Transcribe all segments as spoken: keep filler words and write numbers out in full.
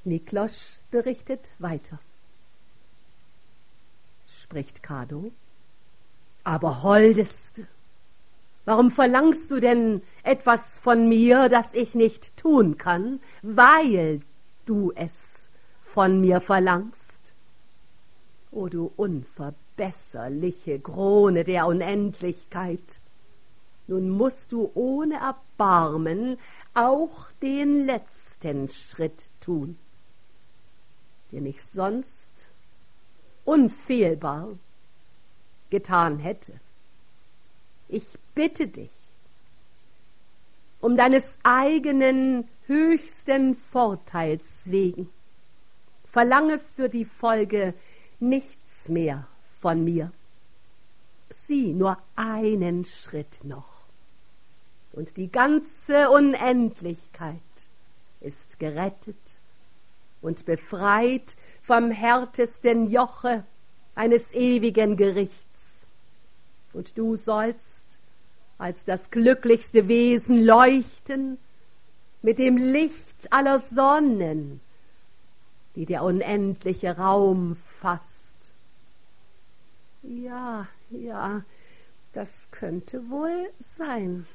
Miklosch berichtet weiter. Spricht Kado: Aber Holdeste, warum verlangst du denn etwas von mir, das ich nicht tun kann, weil du es von mir verlangst? O du unverbesserliche Krone der Unendlichkeit, nun musst du ohne Erbarmen auch den letzten Schritt tun, den ich sonst unfehlbar getan hätte. Ich bitte dich, um deines eigenen höchsten Vorteils wegen, verlange für die Folge nichts mehr von mir. Sieh nur einen Schritt noch, und die ganze Unendlichkeit ist gerettet und befreit vom härtesten Joche eines ewigen Gerichts. Und du sollst als das glücklichste Wesen leuchten mit dem Licht aller Sonnen, die der unendliche Raum fasst. Ja, ja, das könnte wohl sein,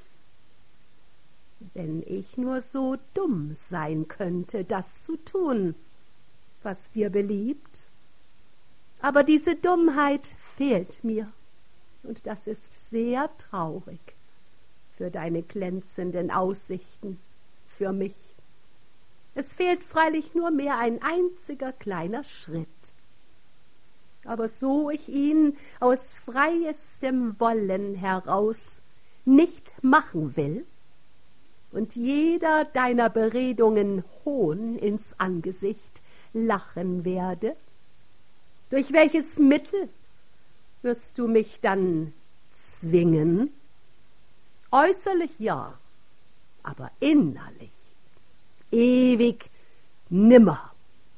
wenn ich nur so dumm sein könnte, das zu tun, was dir beliebt. Aber diese Dummheit fehlt mir, und das ist sehr traurig für deine glänzenden Aussichten, für mich. Es fehlt freilich nur mehr ein einziger kleiner Schritt. Aber so ich ihn aus freiestem Wollen heraus nicht machen will und jeder deiner Beredungen Hohn ins Angesicht lachen werde, durch welches Mittel wirst du mich dann zwingen? Äußerlich ja, aber innerlich ewig nimmer.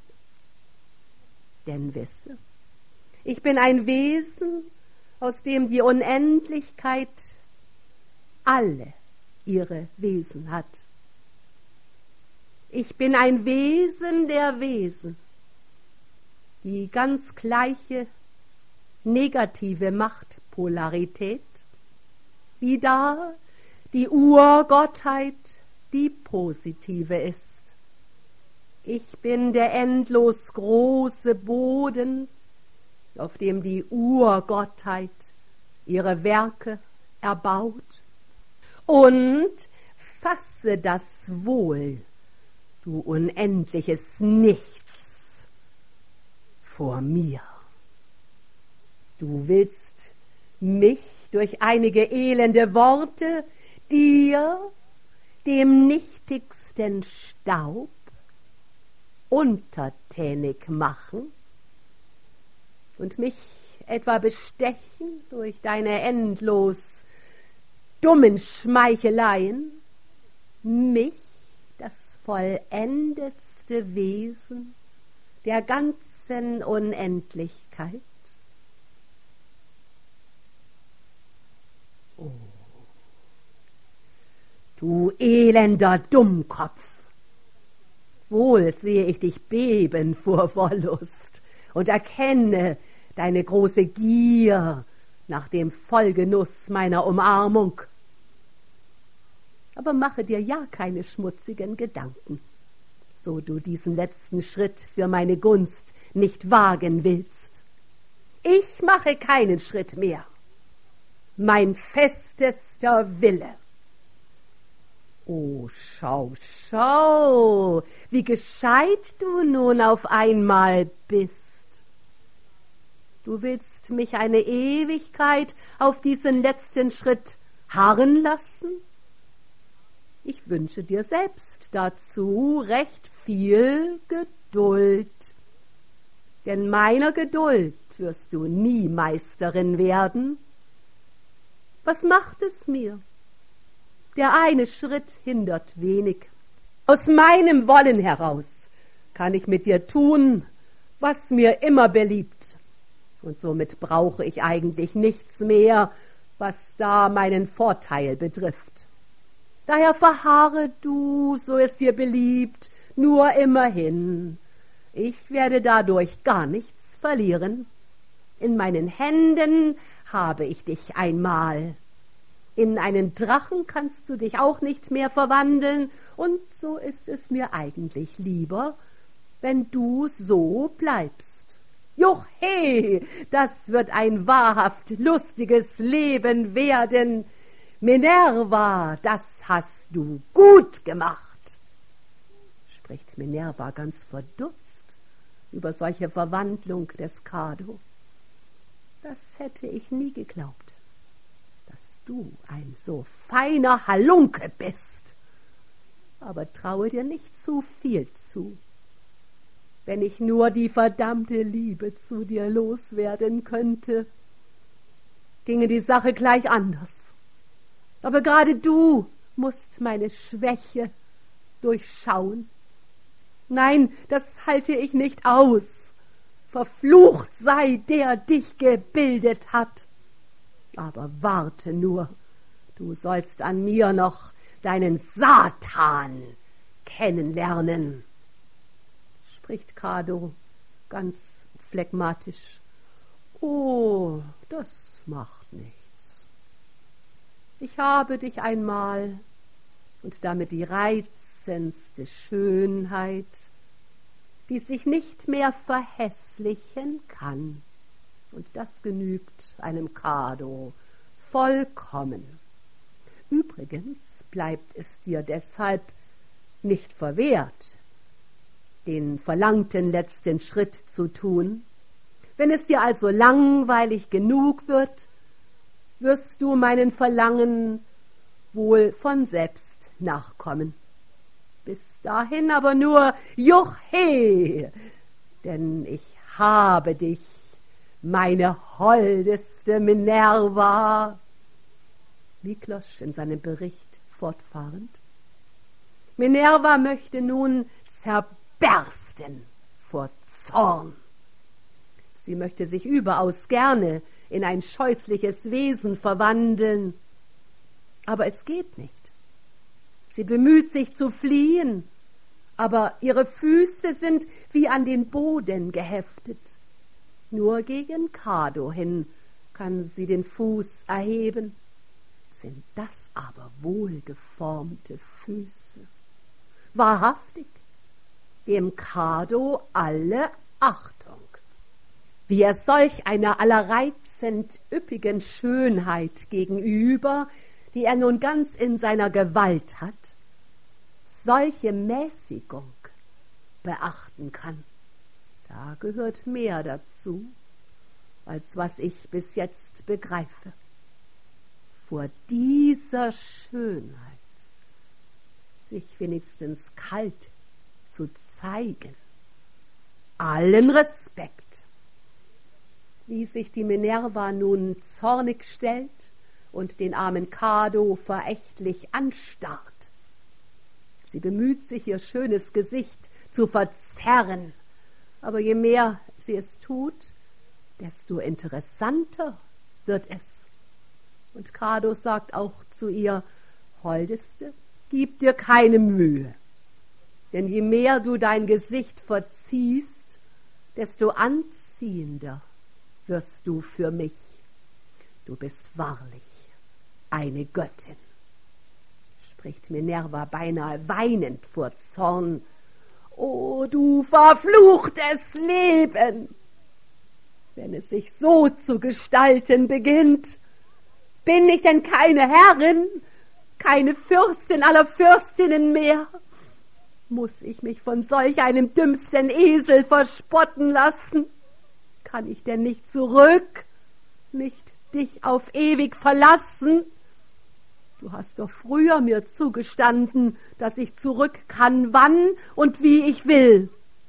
Denn wisse, ich bin ein Wesen, aus dem die Unendlichkeit alle ihre Wesen hat. Ich bin ein Wesen der Wesen, die ganz gleiche negative Machtpolarität, wie da die Urgottheit die positive ist. Ich bin der endlos große Boden, auf dem die Urgottheit ihre Werke erbaut. Und fasse das wohl, du unendliches Nichts, vor mir. Du willst mich durch einige elende Worte dir, dem nichtigsten Staub, untertänig machen und mich etwa bestechen durch deine endlos dummen Schmeicheleien, mich, das vollendetste Wesen der ganzen Unendlichkeit? Oh, du elender Dummkopf, wohl sehe ich dich beben vor Wollust und erkenne deine große Gier nach dem Vollgenuss meiner Umarmung. Aber mache dir ja keine schmutzigen Gedanken, so du diesen letzten Schritt für meine Gunst nicht wagen willst. Ich mache keinen Schritt mehr. Mein festester Wille. Oh, schau, schau, wie gescheit du nun auf einmal bist. Du willst mich eine Ewigkeit auf diesen letzten Schritt harren lassen? Ich wünsche dir selbst dazu recht viel Geduld, denn meiner Geduld wirst du nie Meisterin werden. Was macht es mir? Der eine Schritt hindert wenig. Aus meinem Wollen heraus kann ich mit dir tun, was mir immer beliebt. Und somit brauche ich eigentlich nichts mehr, was da meinen Vorteil betrifft. Daher verharre du, so es dir beliebt, nur immerhin Ich werde dadurch gar nichts verlieren. In meinen Händen habe ich dich einmal. In einen Drachen kannst du dich auch nicht mehr verwandeln, und so ist es mir eigentlich lieber, wenn du so bleibst. Juchhe, das wird ein wahrhaft lustiges Leben werden. Minerva, das hast du gut gemacht, spricht Minerva ganz verdutzt über solche Verwandlung des Kado. Das hätte ich nie geglaubt, dass du ein so feiner Halunke bist. Aber traue dir nicht zu viel zu. Wenn ich nur die verdammte Liebe zu dir loswerden könnte, ginge die Sache gleich anders. Aber gerade du musst meine Schwäche durchschauen. Nein, das halte ich nicht aus. Verflucht sei, der dich gebildet hat. Aber warte nur, du sollst an mir noch deinen Satan kennenlernen, spricht Kado ganz phlegmatisch. Oh, das macht nichts. Ich habe dich einmal, und damit die reizendste Schönheit, die sich nicht mehr verhässlichen kann. Und das genügt einem Kado vollkommen. Übrigens bleibt es dir deshalb nicht verwehrt, den verlangten letzten Schritt zu tun. Wenn es dir also langweilig genug wird, wirst du meinen Verlangen wohl von selbst nachkommen. Bis dahin aber nur Juchhe, denn ich habe dich, meine holdeste Minerva. Miklos in seinem Bericht fortfahrend. Minerva möchte nun zerbersten vor Zorn. Sie möchte sich überaus gerne in ein scheußliches Wesen verwandeln, aber es geht nicht. Sie bemüht sich zu fliehen, aber ihre Füße sind wie an den Boden geheftet. Nur gegen Kado hin kann sie den Fuß erheben. Sind das aber wohlgeformte Füße? Wahrhaftig, dem Kado alle Achtung. Wie er solch einer allerreizend üppigen Schönheit gegenüber, die er nun ganz in seiner Gewalt hat, solche Mäßigung beachten kann, da gehört mehr dazu, als was ich bis jetzt begreife. Vor dieser Schönheit sich wenigstens kalt zu zeigen. Allen Respekt. Wie sich die Minerva nun zornig stellt und den armen Kado verächtlich anstarrt. Sie bemüht sich, ihr schönes Gesicht zu verzerren, aber je mehr sie es tut, desto interessanter wird es. Und Kado sagt auch zu ihr: Holdeste, gib dir keine Mühe, denn je mehr du dein Gesicht verziehst, desto anziehender wirst du für mich. Du bist wahrlich eine Göttin, spricht Minerva beinahe weinend vor Zorn. O du verfluchtes Leben! Wenn es sich so zu gestalten beginnt, bin ich denn keine Herrin, keine Fürstin aller Fürstinnen mehr? Muss ich mich von solch einem dümmsten Esel verspotten lassen? Kann ich denn nicht zurück, nicht dich auf ewig verlassen? Du hast doch früher mir zugestanden, dass ich zurück kann, wann und wie ich will.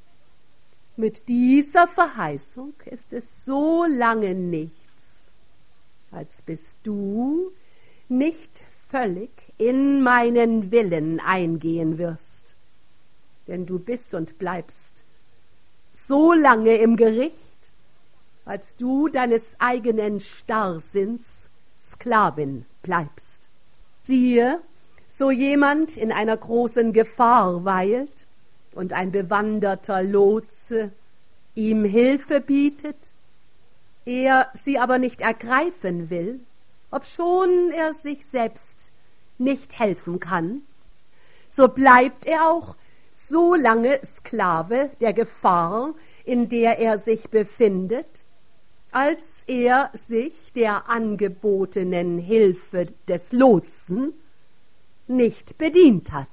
Mit dieser Verheißung ist es so lange nichts, als bis du nicht völlig in meinen Willen eingehen wirst. Denn du bist und bleibst so lange im Gericht, als du deines eigenen Starrsinns Sklavin bleibst. Siehe, so jemand in einer großen Gefahr weilt, und ein bewanderter Lotse ihm Hilfe bietet, er sie aber nicht ergreifen will, obschon er sich selbst nicht helfen kann, so bleibt er auch so lange Sklave der Gefahr, in der er sich befindet, als er sich der angebotenen Hilfe des Lotsen nicht bedient hat.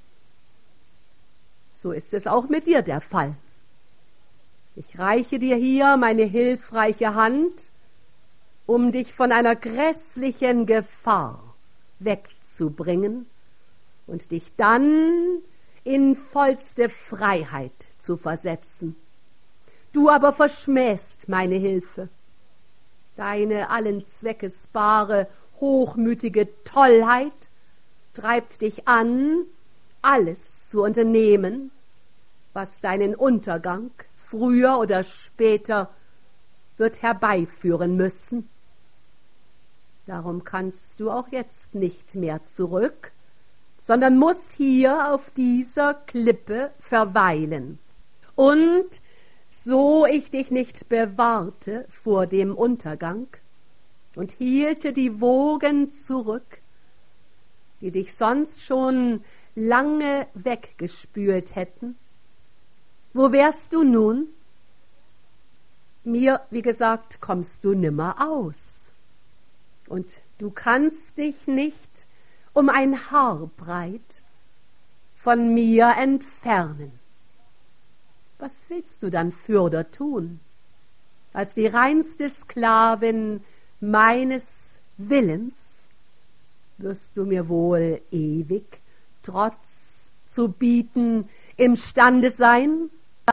So ist es auch mit dir der Fall. Ich reiche dir hier meine hilfreiche Hand, um dich von einer grässlichen Gefahr wegzubringen und dich dann in vollste Freiheit zu versetzen. Du aber verschmähst meine Hilfe. Deine allen Zweckes bare, hochmütige Tollheit treibt dich an, alles zu unternehmen, was deinen Untergang früher oder später wird herbeiführen müssen. Darum kannst du auch jetzt nicht mehr zurück, sondern musst hier auf dieser Klippe verweilen. Und so ich dich nicht bewahrte vor dem Untergang und hielte die Wogen zurück, die dich sonst schon lange weggespült hätten, wo wärst du nun? Mir, wie gesagt, kommst du nimmer aus. Und du kannst dich nicht um ein Haar breit von mir entfernen. Was willst du dann fürder tun, als die reinste Sklavin meines Willens? Wirst du mir wohl ewig Trotz zu bieten imstande sein?